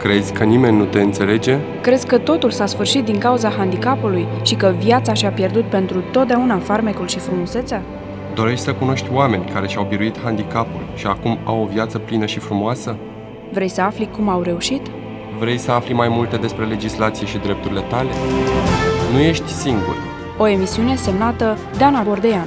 Crezi că nimeni nu te înțelege? Crezi că totul s-a sfârșit din cauza handicapului și că viața și-a pierdut pentru totdeauna farmecul și frumusețea? Dorești să cunoști oameni care și-au biruit handicapul și acum au o viață plină și frumoasă? Vrei să afli cum au reușit? Vrei să afli mai multe despre legislație și drepturile tale? Nu ești singur. O emisiune semnată Dana Bordeanu.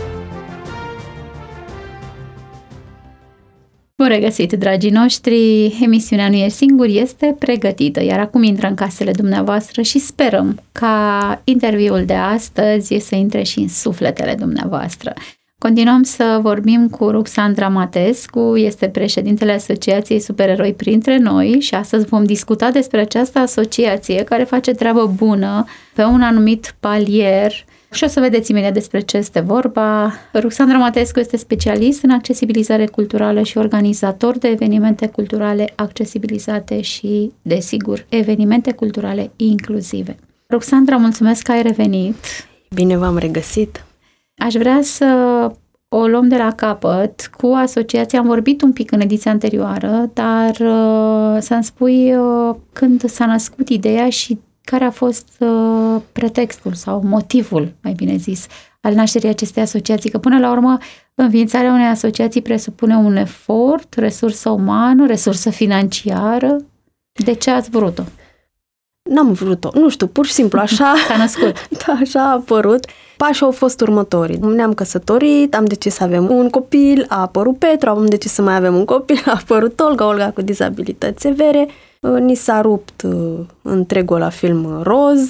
Bun regăsit, dragii noștri! Emisiunea Nu ești singur este pregătită, iar acum intră în casele dumneavoastră și sperăm ca interviul de astăzi să intre și în sufletele dumneavoastră. Continuăm să vorbim cu Ruxandra Matescu, este președintele Asociației Supereroi Printre Noi și astăzi vom discuta despre această asociație care face treabă bună pe un anumit palier. Și o să vedeți imediat despre ce este vorba. Ruxandra Matescu este specialist în accesibilizare culturală și organizator de evenimente culturale accesibilizate și, desigur, evenimente culturale inclusive. Ruxandra, mulțumesc că ai revenit. Bine v-am regăsit. Aș vrea să o luăm de la capăt cu asociația. Am vorbit un pic în ediția anterioară, dar să-mi spui când s-a născut ideea și care a fost pretextul sau motivul, mai bine zis, al nașterii acestei asociații? Că până la urmă, înființarea unei asociații presupune un efort, resursă umană, resursă financiară. De ce ați vrut-o? N-am vrut-o, nu știu, pur și simplu așa s-a născut. Da, așa a apărut. Pașii au fost următorii. Ne-am căsătorit, am decis să avem un copil, a apărut Petru, am decis să mai avem un copil, a apărut Olga cu dizabilități severe. Ni s-a rupt întregul la film roz,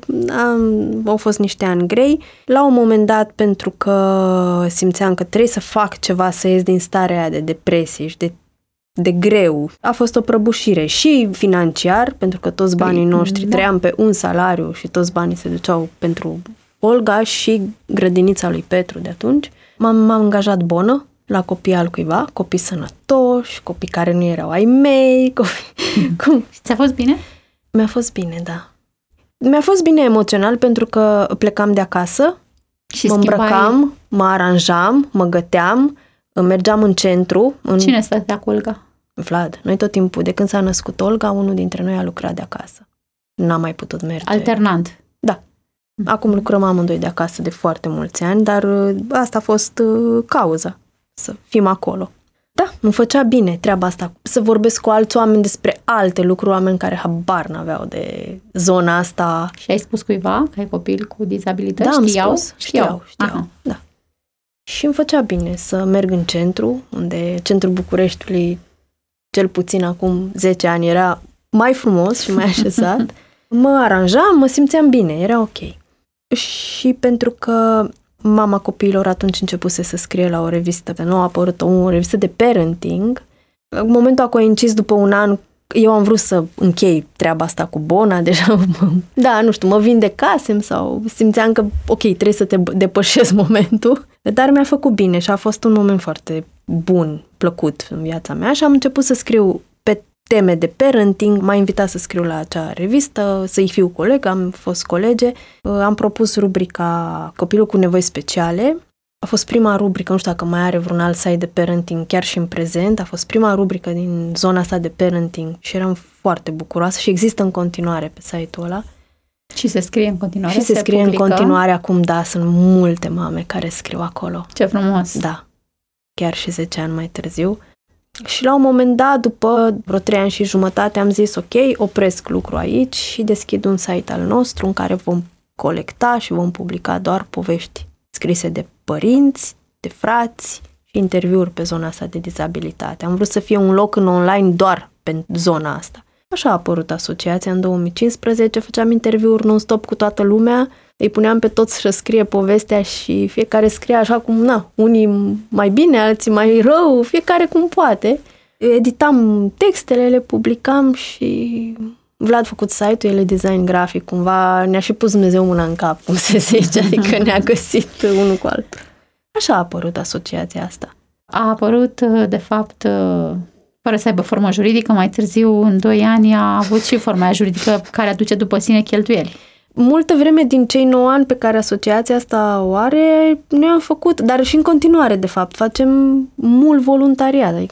au fost niște ani grei. La un moment dat, pentru că simțeam că trebuie să fac ceva să ies din starea aia de depresie și de greu, a fost o prăbușire și financiar, pentru că toți banii noștri, trăiam pe un salariu și toți banii se duceau pentru Olga și grădinița lui Petru de atunci. M-am angajat bonă la copii al cuiva, copii sănătoși, copii care nu erau ai mei, Cum? Ți-a fost bine? Mi-a fost bine, da. Mi-a fost bine emoțional pentru că plecam de acasă, și mă îmbrăcam, mă aranjam, mă găteam, mergeam în centru. Cine stătea cu Olga? Vlad. Noi tot timpul, de când s-a născut Olga, unul dintre noi a lucrat de acasă. N-am mai putut merge. Alternant. Da. Acum lucrăm amândoi de acasă de foarte mulți ani, dar asta a fost cauza, să fim acolo. Da, îmi făcea bine treaba asta, să vorbesc cu alți oameni despre alte lucruri, oameni care habar n-aveau de zona asta. Și ai spus cuiva că ai copil cu dizabilități? Da, știau? Am spus, știau. Da. Și îmi făcea bine să merg în centru, unde centrul Bucureștiului, cel puțin acum 10 ani, era mai frumos și mai așezat. Mă aranjam, mă simțeam bine, era ok. Și pentru că mama copiilor atunci începuse să scrie la o revistă, nu a apărut o revistă de parenting. În momentul a coincis după un an, eu am vrut să închei treaba asta cu bona, deja, mă vindecasem sau simțeam că, ok, trebuie să te depășesc momentul, dar mi-a făcut bine și a fost un moment foarte bun, plăcut în viața mea și am început să scriu pe teme de parenting, m-a invitat să scriu la acea revistă, să-i fiu colegă, am fost colege, am propus rubrica Copilul cu nevoi speciale. A fost prima rubrică, nu știu dacă mai are vreun alt site de parenting chiar și în prezent, a fost prima rubrică din zona asta de parenting și eram foarte bucuroasă și există în continuare pe site-ul ăla. Și se scrie în continuare? Și se scrie publică? În continuare acum, da, sunt multe mame care scriu acolo. Ce frumos! Da, chiar și 10 ani mai târziu. Și la un moment dat, după vreo 3 ani și jumătate, am zis, ok, opresc lucrul aici și deschid un site al nostru în care vom colecta și vom publica doar povești scrise de părinți, de frați și interviuri pe zona asta de dizabilitate. Am vrut să fie un loc în online doar pe zona asta. Așa a apărut asociația în 2015, făceam interviuri non-stop cu toată lumea, îi puneam pe toți să scrie povestea și fiecare scrie așa cum, unii mai bine, alții mai rău, fiecare cum poate. Editam textele, le publicam și Vlad a făcut site-ul, el e design grafic, cumva ne-a și pus Dumnezeu mâna în cap, cum se zice, adică ne-a găsit unul cu altul. Așa a apărut asociația asta. A apărut, de fapt, fără să aibă formă juridică, mai târziu, în 2 ani, a avut și forma juridică care aduce după sine cheltuieli. Multă vreme din cei 9 ani pe care asociația asta o are, noi am făcut, dar și în continuare, de fapt, facem mult voluntariat, adică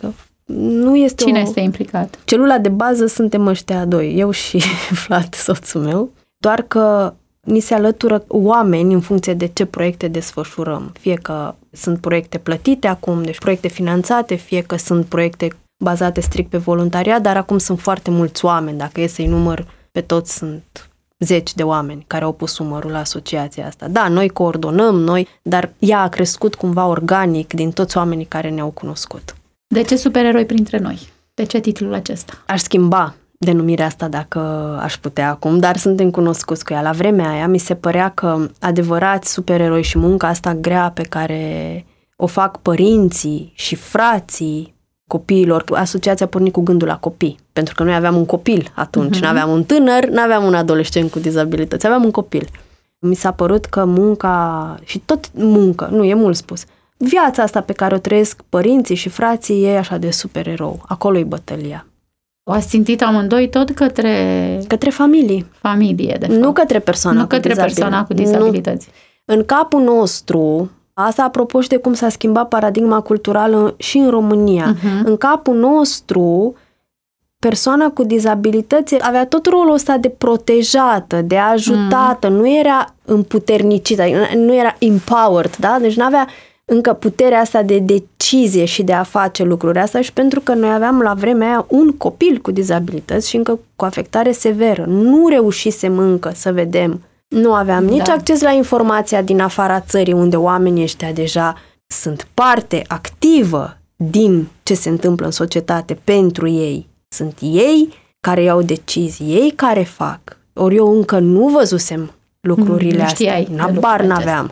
Nu este Cine este implicat? Celula de bază suntem ăștia doi, eu și Vlad, soțul meu, doar că ni se alătură oameni în funcție de ce proiecte desfășurăm. Fie că sunt proiecte plătite acum, deci proiecte finanțate, fie că sunt proiecte bazate strict pe voluntariat, dar acum sunt foarte mulți oameni. Dacă e să-i număr pe toți, sunt 10 de oameni care au pus umărul la asociația asta. Da, noi coordonăm, dar ea a crescut cumva organic din toți oamenii care ne-au cunoscut. De ce supereroi printre noi? De ce titlul acesta? Aș schimba denumirea asta dacă aș putea acum, dar suntem cunoscuți cu ea. La vremea aia mi se părea că adevărați supereroi și munca asta grea pe care o fac părinții și frații copiilor. Asociația a pornit cu gândul la copii, pentru că noi aveam un copil atunci, n-aveam un tânăr, n-aveam un adolescent cu dizabilități, aveam un copil. Mi s-a părut că munca, și tot muncă, nu e mult spus, viața asta pe care o trăiesc părinții și frații e așa de supererou. Acolo e bătălia. O ați țintit amândoi tot către familie, de fapt. Nu către persoana cu dizabilități. Nu. În capul nostru, asta apropo și de cum s-a schimbat paradigma culturală și în România, în capul nostru, persoana cu dizabilități avea tot rolul ăsta de protejată, de ajutată, nu era împuternicită, nu era empowered, da? Deci nu avea încă puterea asta de decizie și de a face lucrurile astea și pentru că noi aveam la vremea aia un copil cu dizabilități și încă cu afectare severă. Nu reușisem încă să vedem. Nu aveam nici acces la informația din afara țării unde oamenii ăștia deja sunt parte activă din ce se întâmplă în societate pentru ei. Sunt ei care iau decizii, ei care fac. Ori eu încă nu văzusem lucrurile astea. Habar n-aveam.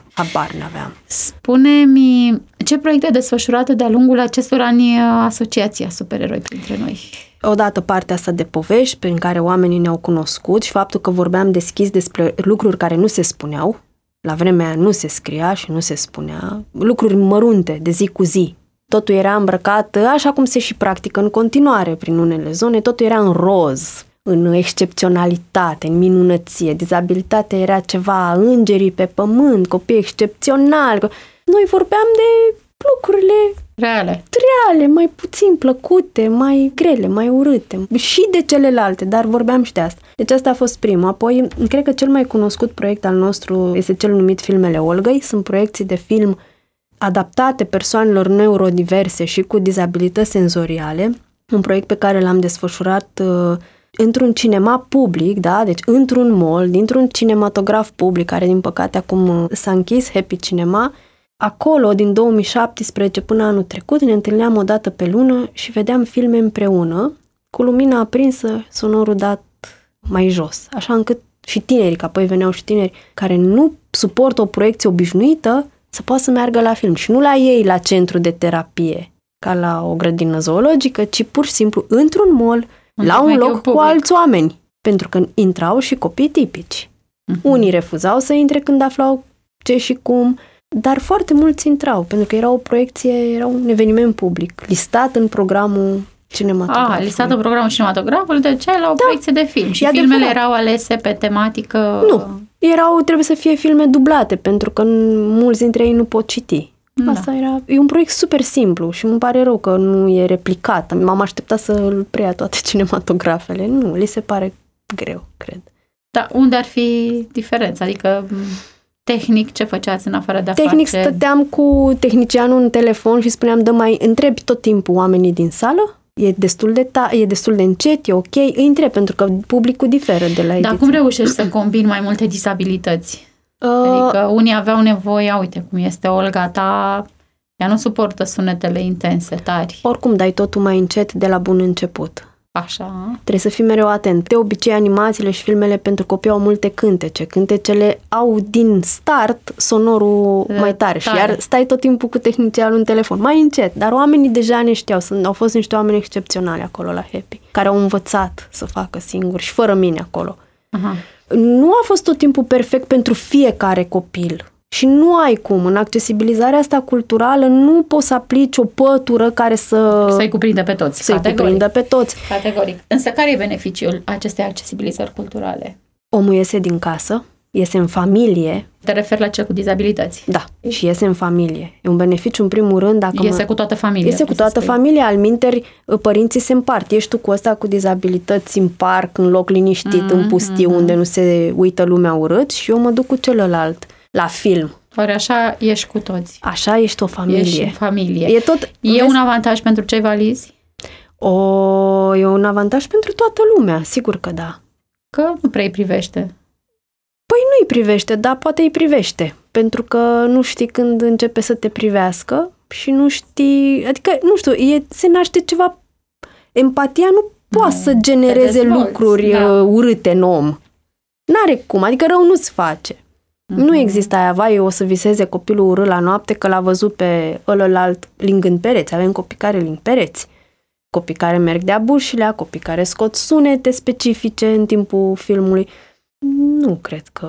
Spune-mi, ce proiecte desfășurate de-a lungul acestor ani Asociația Supereroi printre noi? Odată partea asta de povești prin care oamenii ne-au cunoscut și faptul că vorbeam deschis despre lucruri care nu se spuneau. La vremea aia nu se scria și nu se spunea. Lucruri mărunte, de zi cu zi. Totul era îmbrăcat așa cum se și practică în continuare prin unele zone. Totul era în roz, în excepționalitate, în minunăție. Dizabilitatea era ceva, îngerii pe pământ, copii excepționali. Noi vorbeam de lucrurile reale, mai puțin plăcute, mai grele, mai urâte. Și de celelalte, dar vorbeam și de asta. Deci asta a fost primul. Apoi, cred că cel mai cunoscut proiect al nostru este cel numit Filmele Olgăi. Sunt proiecții de film adaptate persoanelor neurodiverse și cu dizabilități senzoriale. Un proiect pe care l-am desfășurat într-un cinema public, da? Deci într-un mall, dintr-un cinematograf public, care din păcate acum s-a închis, Happy Cinema. Acolo, din 2017 până anul trecut, ne întâlneam o dată pe lună și vedeam filme împreună, cu lumina aprinsă, sonorul dat mai jos, așa încât și tinerii, că apoi veneau și tineri care nu suportă o proiecție obișnuită, să poată să meargă la film. Și nu la ei, la centru de terapie, ca la o grădină zoologică, ci pur și simplu într-un mall, la un loc cu alți oameni. Pentru că intrau și copii tipici. Unii refuzau să intre când aflau ce și cum, dar foarte mulți intrau, pentru că era o proiecție, era un eveniment public, listat în programul cinematografului. Listat în programul cinematografului, de ce? La o proiecție de film. Și filmele erau alese pe tematică... Nu, trebuie să fie filme dublate, pentru că mulți dintre ei nu pot citi. Asta e un proiect super simplu și îmi pare rău că nu e replicat. M-am așteptat să îl preia toate cinematografele. Nu, li se pare greu, cred. Dar unde ar fi diferența? Adică tehnic ce făceați în afară de a Tehnic stăteam cu tehnicianul în telefon și spuneam, întrebi tot timpul oamenii din sală? E destul de încet, e ok? Îi întreb, pentru că publicul diferă de la ediție. Dar cum reușești să combini mai multe disabilități? Adică unii aveau nevoie, uite cum este Olga ta, ea nu suportă sunetele intense, tari. Oricum dai totul mai încet de la bun început. Așa. Trebuie să fii mereu atent. De obicei, animațiile și filmele pentru copii au multe cântece. Cântecele au din start sonorul mai tare. Și iar stai tot timpul cu tehnicianul în telefon. Mai încet. Dar oamenii deja ne știau. Au fost niște oameni excepționali acolo la Happy, care au învățat să facă singuri și fără mine acolo. Aha. Nu a fost tot timpul perfect pentru fiecare copil. Și nu ai cum. În accesibilizarea asta culturală nu poți să aplici o pătură care să-i cuprindă pe toți. Categoric. Însă care e beneficiul acestei accesibilizări culturale? Omul iese din casă, iese în familie. Te referi la cel cu dizabilități. Da, și iese în familie. E un beneficiu în primul rând dacă... Iese cu toată familia. Iese cu toată familia, alminteri, părinții se împart. Ești tu cu ăsta cu dizabilități în parc, în loc liniștit, în pustiu, unde nu se uită lumea urât și eu mă duc cu celălalt la film. Ori așa ești cu toți. Așa ești o familie. Ești în familie. E tot... E un avantaj pentru cei valizi? E un avantaj pentru toată lumea, sigur că da. Că nu prea îi privește. Păi nu îi privește, dar poate îi privește. Pentru că nu știi când începe să te privească și nu știi... Adică, nu știu, se naște ceva... Empatia nu poate să genereze lucruri urâte în om. N-are cum, adică rău nu-ți face. Nu există aia, vai, o să viseze copilul urât la noapte că l-a văzut pe ălălalt lingând pereți. Avem copii care ling pereți. Copii care merg de-a bușilea, copii care scot sunete specifice în timpul filmului. Nu cred că...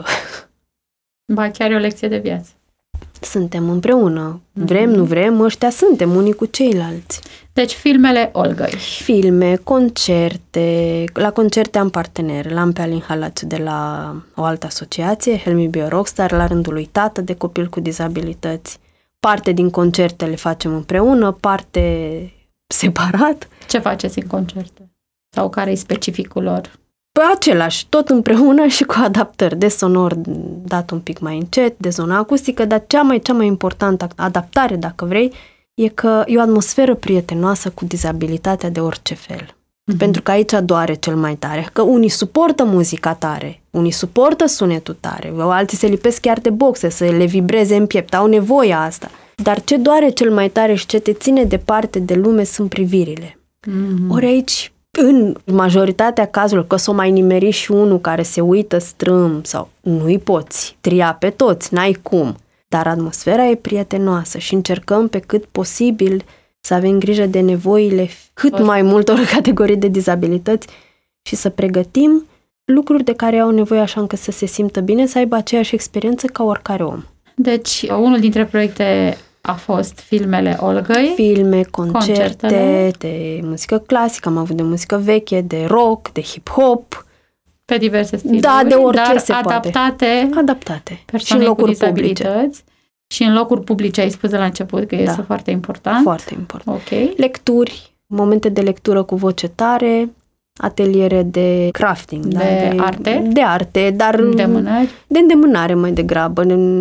Ba, chiar e o lecție de viață. Suntem împreună. Vrem, nu vrem, ăștia suntem unii cu ceilalți. Deci filmele Olgăi. Filme, concerte. La concerte am parteneri. L-am pe Alin Halaciu de la o altă asociație, Help Me Be a Rockstar, la rândul lui tată de copil cu dizabilități. Parte din concerte le facem împreună, parte separat. Ce faceți în concerte? Sau care e specificul lor? Păi același, tot împreună și cu adaptări de sonor dat un pic mai încet, de zonă acustică, dar cea mai importantă adaptare, dacă vrei, e că e o atmosferă prietenoasă cu dizabilitatea de orice fel. Pentru că aici doare cel mai tare. Că unii suportă muzica tare, unii suportă sunetul tare, alții se lipesc chiar de boxe, să le vibreze în piept, au nevoie asta. Dar ce doare cel mai tare și ce te ține departe de lume sunt privirile. Ori aici, în majoritatea cazurilor, că s-o mai nimeri și unul care se uită strâm sau nu-i poți tria pe toți, n-ai cum. Dar atmosfera e prietenoasă și încercăm pe cât posibil să avem grijă de nevoile cât mai multor categorii de dizabilități și să pregătim lucruri de care au nevoie așa încât să se simtă bine, să aibă aceeași experiență ca oricare om. Deci, unul dintre proiecte a fost filmele Olgăi. Filme, concerte de muzică clasică, am avut de muzică veche, de rock, de hip-hop. Pe diverse stiluri, da, de orice dar se adaptate. Adaptate. Și în locuri publice. Și în locuri publice, ai spus de la început că este foarte important. Foarte important. Ok. Lecturi, momente de lectură cu voce tare, ateliere de crafting. De arte? De arte, dar... Îndemânări? De îndemânare mai degrabă.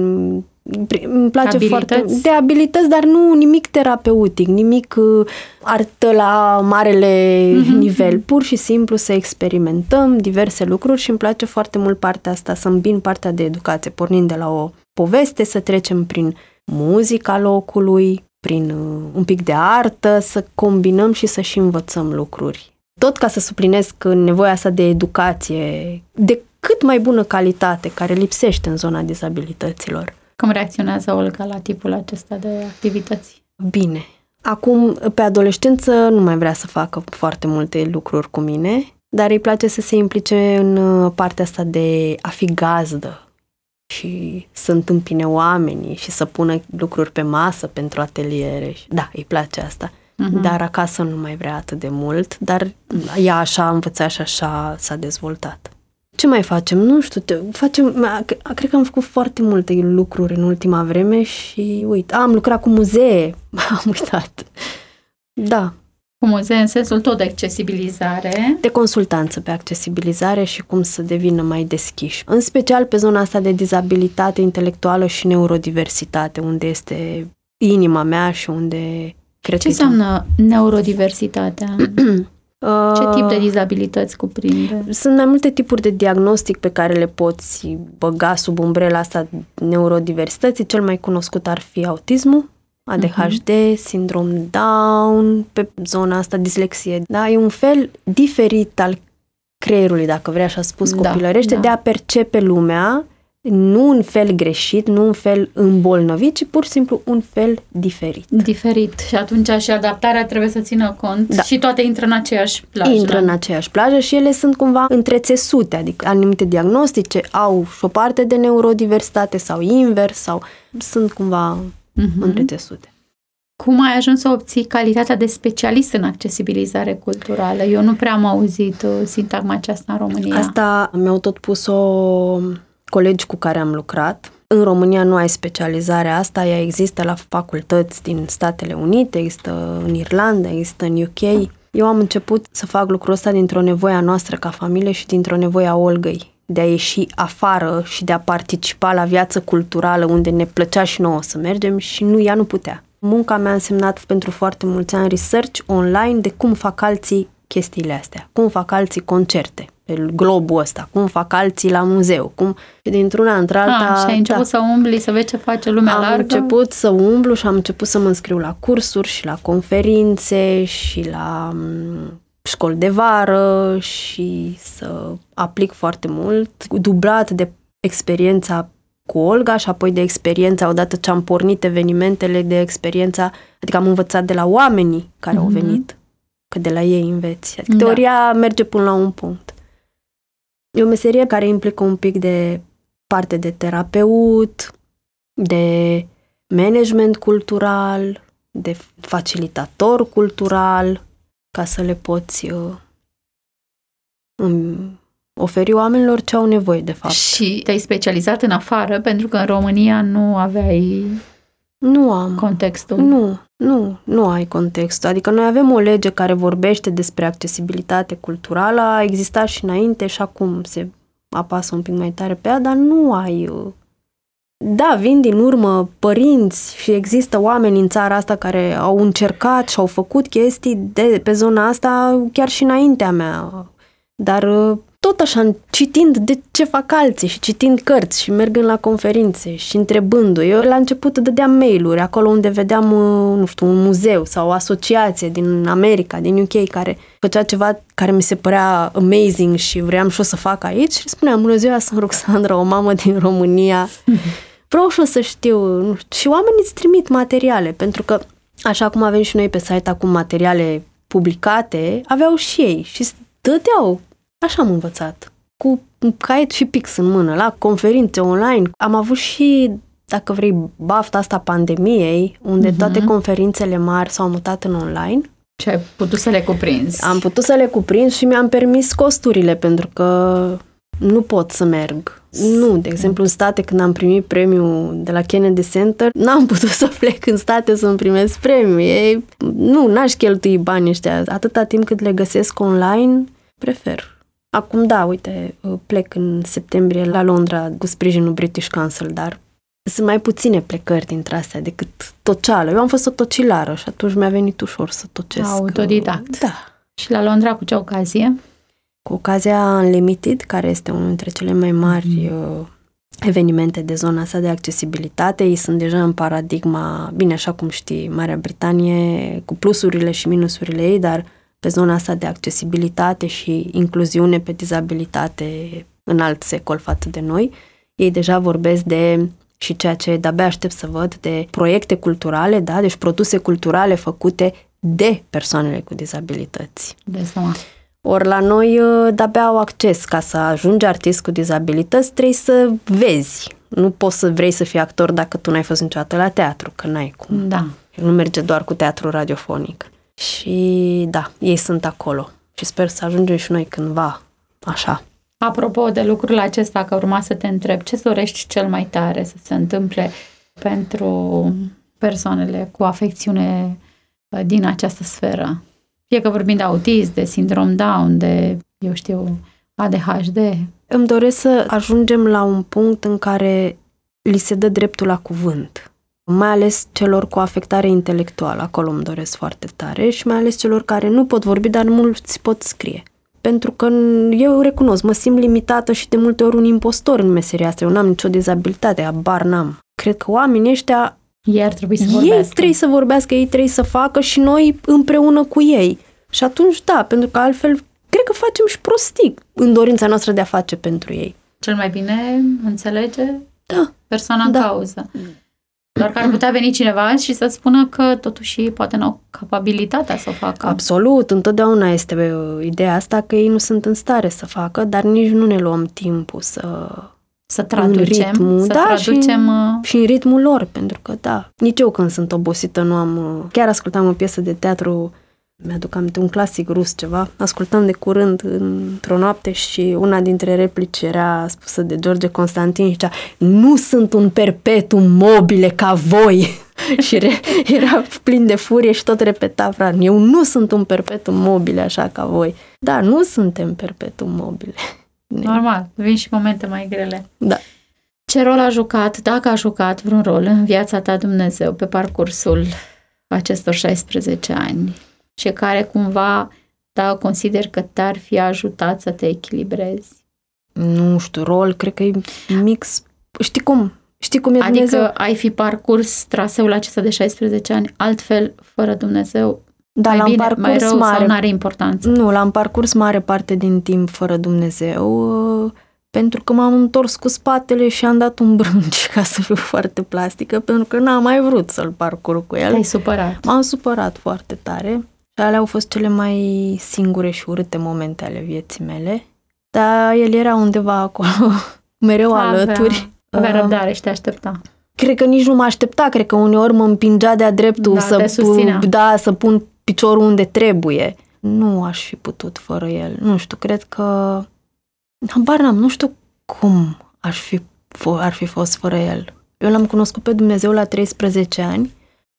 Îmi place foarte... De abilități, dar nu nimic terapeutic, nimic artă la marele nivel. Pur și simplu să experimentăm diverse lucruri și îmi place foarte mult partea asta, să îmbin partea de educație, pornind de la o poveste, să trecem prin muzica locului, prin un pic de artă, să combinăm și să și învățăm lucruri. Tot ca să suplinesc nevoia asta de educație, de cât mai bună calitate, care lipsește în zona dizabilităților. Cum reacționează Olga la tipul acesta de activități? Bine. Acum, pe adolescență, nu mai vrea să facă foarte multe lucruri cu mine, dar îi place să se implice în partea asta de a fi gazdă și să întâmpine oamenii și să pună lucruri pe masă pentru ateliere. Da, îi place asta. Dar acasă nu mai vrea atât de mult, dar ea așa a învățat și așa s-a dezvoltat. Ce mai facem? Nu știu, cred că am făcut foarte multe lucruri în ultima vreme și uite, am lucrat cu muzee, am uitat. Da. Cu muzee în sensul tot de accesibilizare. De consultanță pe accesibilizare și cum să devină mai deschiși. În special pe zona asta de dizabilitate intelectuală și neurodiversitate, unde este inima mea și unde... Ce înseamnă neurodiversitatea? Ce tip de dizabilități cuprinde? Sunt mai multe tipuri de diagnostic pe care le poți băga sub umbrela asta neurodiversității. Cel mai cunoscut ar fi autismul, ADHD, sindrom Down, pe zona asta dislexie. Da? E un fel diferit al creierului, dacă vrei așa spus copilărește, de a percepe lumea, nu un fel greșit, nu un fel îmbolnăvit, ci pur și simplu un fel diferit. Diferit. Și atunci și adaptarea trebuie să țină cont și toate intră în aceeași plajă. Intră în aceeași plajă și ele sunt cumva întrețesute, adică anumite diagnostice au și o parte de neurodiversitate sau invers, sau sunt cumva întrețesute. Cum ai ajuns să obții calitatea de specialist în accesibilizare culturală? Eu nu prea am auzit sintagma aceasta în România. Asta mi-au tot pus-o colegi cu care am lucrat. În România nu ai specializarea asta, ea există la facultăți din Statele Unite, există în Irlanda, există în UK. Eu am început să fac lucrul ăsta dintr-o nevoie a noastră ca familie și dintr-o nevoie a Olgăi, de a ieși afară și de a participa la viață culturală unde ne plăcea și nouă să mergem și ea nu putea. Munca mea a însemnat pentru foarte mulți ani research online de cum fac alții chestiile astea, cum fac alții concerte pe globul ăsta, cum fac alții la muzeu, și dintr-una într-alta... Și ai început să umbli, să vezi ce face lumea largă? Am început să umblu și am început să mă înscriu la cursuri și la conferințe și la școli de vară și să aplic foarte mult, dublat de experiența cu Olga și apoi de experiența, odată ce am pornit evenimentele, de experiența, adică am învățat de la oamenii care au venit, că de la ei înveți. Adică teoria merge până la un punct. E o meserie care implică un pic de parte de terapeut, de management cultural, de facilitator cultural, ca să le poți oferi oamenilor ce au nevoie, de fapt. Și te-ai specializat în afară, pentru că în România nu aveai contextul. Nu ai contextul. Adică noi avem o lege care vorbește despre accesibilitate culturală, a existat și înainte și acum se apasă un pic mai tare pe ea, dar nu ai... Da, vin din urmă părinți și există oameni în țara asta care au încercat și au făcut chestii pe zona asta chiar și înaintea mea. Dar tot așa, citind de ce fac alții și citind cărți și mergând la conferințe și întrebându-i. Eu la început dădeam mail-uri acolo unde vedeam, un muzeu sau o asociație din America, din UK, care făcea ceva care mi se părea amazing și vreau și o să fac aici și spuneam, bună ziua, sunt Roxandra, o mamă din România. Vreau și o să știu. Și oamenii îți trimit materiale, pentru că așa cum avem și noi pe site acum materiale publicate, aveau și ei și dădeau. Așa am învățat, cu caiet și pix în mână, la conferințe online. Am avut și, dacă vrei, bafta asta pandemiei, unde toate conferințele mari s-au mutat în online. Și ai putut să le cuprinzi. Am putut să le cuprind și mi-am permis costurile, pentru că nu pot să merg. Nu, de exemplu, în state, când am primit premiul de la Kennedy Center, n-am putut să plec în state să-mi primesc premiul. N-aș cheltui banii ăștia. Atâta timp cât le găsesc online, prefer. Acum, da, uite, plec în septembrie la Londra cu sprijinul British Council, dar sunt mai puține plecări dintre astea decât toceală. Eu am fost o tocilară și atunci mi-a venit ușor să tocesc. Autodidact. Da. Și la Londra cu ce ocazie? Cu ocazia Unlimited, care este unul dintre cele mai mari evenimente de zona asta de accesibilitate. Ei sunt deja în paradigma, bine, așa cum știi, Marea Britanie, cu plusurile și minusurile ei, dar pe zona asta de accesibilitate și incluziune pe dizabilitate în alt secol față de noi. Ei deja vorbesc de, și ceea ce de-abia aștept să văd, de proiecte culturale, da? Deci produse culturale făcute de persoanele cu dizabilități. De seama. Ori la noi de-abia au acces. Ca să ajungi artist cu dizabilități, trebuie să vezi. Nu poți să vrei să fii actor dacă tu n-ai fost niciodată la teatru, că n-ai cum. Da. Nu merge doar cu teatru radiofonic. Și da, ei sunt acolo. Și sper să ajungem și noi cândva așa. Apropo de lucrul acesta, că urma să te întreb, ce dorești cel mai tare să se întâmple pentru persoanele cu afecțiune din această sferă? Fie că vorbim de autism, de sindrom Down, de, eu știu, ADHD. Îmi doresc să ajungem la un punct în care li se dă dreptul la cuvânt. Mai ales celor cu afectare intelectuală, acolo îmi doresc foarte tare, și mai ales celor care nu pot vorbi, dar mulți pot scrie. Pentru că eu recunosc, mă simt limitată și de multe ori un impostor în meseria asta. Eu n-am nicio dizabilitate, habar n-am. Cred că oamenii ăștia, ei ar trebui să vorbească. Ei trebuie să vorbească, ei trebuie să facă și noi împreună cu ei. Și atunci, da, pentru că altfel, cred că facem și prostii în dorința noastră de a face pentru ei. Cel mai bine înțelege persoana în da. cauză. Doar că ar putea veni cineva și să spună că totuși poate n-au capabilitatea să o facă. Absolut, întotdeauna este ideea asta că ei nu sunt în stare să facă, dar nici nu ne luăm timpul să traducem, și în ritmul lor, pentru că da, nici eu când sunt obosită nu am... Chiar ascultam o piesă de teatru Mi-aduc aminte un clasic rus ceva. Ascultam de curând într-o noapte și una dintre replici era spusă de George Constantin și zicea: nu sunt un perpetuum mobile ca voi. Și era plin de furie și tot repeta Fran: eu nu sunt un perpetuum mobile așa ca voi. Da, nu suntem perpetuum mobile. Normal, vin și momente mai grele. Da. Ce rol a jucat, dacă a jucat vreun rol în viața ta Dumnezeu pe parcursul acestor 16 ani și care cumva, da, consider că te-ar fi ajutat să te echilibrezi? Nu știu, rol, cred că e mix. Știi cum e Dumnezeu? Adică ai fi parcurs traseul acesta de 16 ani altfel, fără Dumnezeu? Da, mai l-am bine, parcurs mai rău mare. sau n-are importanță? Nu, l-am parcurs mare parte din timp fără Dumnezeu, pentru că m-am întors cu spatele și am dat un brânci, ca să fiu foarte plastică, pentru că n-am mai vrut să-l parcurg cu el. Te-ai supărat. M-am supărat foarte tare și alea au fost cele mai singure și urâte momente ale vieții mele, dar el era undeva acolo, mereu alături. Avea răbdare și te aștepta. Cred că nici nu mă aștepta, cred că uneori mă împingea de-a dreptul să pun piciorul unde trebuie. Nu aș fi putut fără el. Nu știu, cred că... Habar n-am, nu știu cum ar fi fost fără el. Eu l-am cunoscut pe Dumnezeu la 13 ani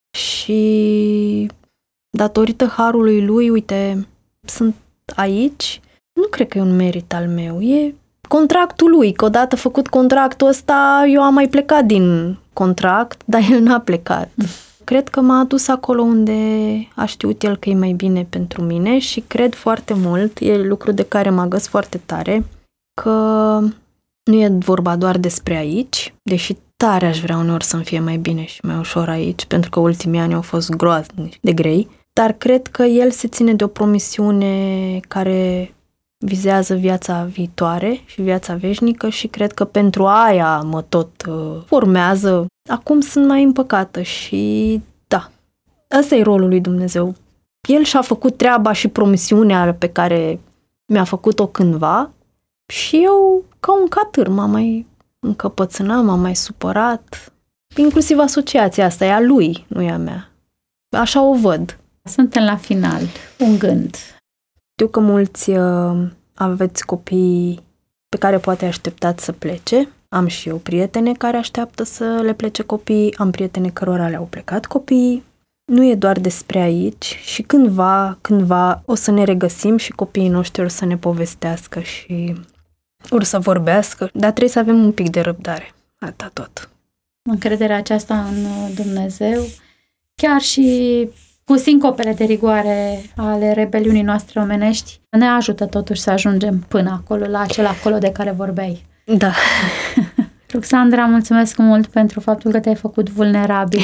și datorită harului lui, uite, sunt aici. Nu cred că e un merit al meu, e contractul lui, că odată făcut contractul ăsta, eu am mai plecat din contract, dar el n-a plecat. Cred că m-a adus acolo unde a știut el că e mai bine pentru mine și cred foarte mult, e lucru de care mă agăs foarte tare, că nu e vorba doar despre aici, deși tare aș vrea uneori să-mi fie mai bine și mai ușor aici, pentru că ultimii ani au fost groaznici de grei, dar cred că el se ține de o promisiune care vizează viața viitoare și viața veșnică și cred că pentru aia mă tot formează. Acum sunt mai împăcată și da, ăsta e rolul lui Dumnezeu. El și-a făcut treaba și promisiunea pe care mi-a făcut-o cândva și eu, ca un catâr, m-am mai încăpățânat, m-am mai supărat. Inclusiv asociația asta e a lui, nu e a mea. Așa o văd. Suntem la final. Un gând. Știu că mulți aveți copii pe care poate așteptați să plece. Am și eu prietene care așteaptă să le plece copiii, am prietene cărora le-au plecat copiii. Nu e doar despre aici și cândva o să ne regăsim și copiii noștri o să ne povestească și or să vorbească, dar trebuie să avem un pic de răbdare. Atât tot. Încrederea aceasta în Dumnezeu, chiar și cu sincopele de rigoare ale rebeliunii noastre omenești, ne ajută totuși să ajungem până acolo, la acel acolo de care vorbeai. Da. Ruxandra, mulțumesc mult pentru faptul că te-ai făcut vulnerabilă.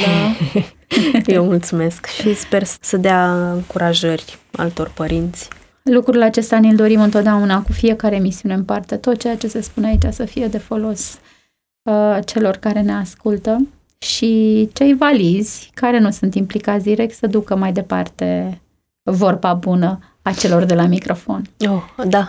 Eu mulțumesc și sper să dea încurajări altor părinți. Lucrul acesta ne-l dorim întotdeauna cu fiecare emisiune în parte. Tot ceea ce se spune aici să fie de folos celor care ne ascultă și cei valizi care nu sunt implicați direct să ducă mai departe vorba bună a celor de la microfon. Oh, da.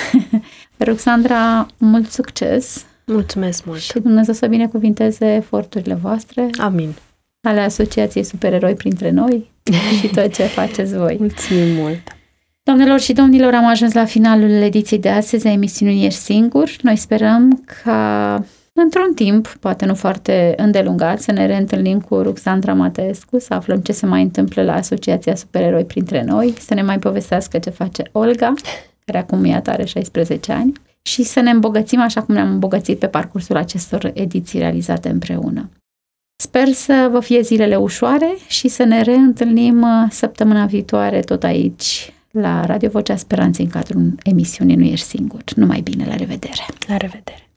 Ruxandra, mult succes! Mulțumesc mult! Și Dumnezeu să binecuvinteze eforturile voastre. Amin! Ale Asociației Supereroi printre noi și tot ce faceți voi. Mulțumim mult! Doamnelor și domnilor, am ajuns la finalul ediției de astăzi a emisiunii Ești Singur. Noi sperăm ca într-un timp, poate nu foarte îndelungat, să ne reîntâlnim cu Ruxandra Matescu, să aflăm ce se mai întâmplă la Asociația Supereroi printre noi, să ne mai povestească ce face Olga, care acum iată are 16 ani, și să ne îmbogățim așa cum ne-am îmbogățit pe parcursul acestor ediții realizate împreună. Sper să vă fie zilele ușoare și să ne reîntâlnim săptămâna viitoare tot aici, la Radio Vocea Speranței, în cadrul emisiunii Nu Ești Singur. Numai bine, la revedere! La revedere!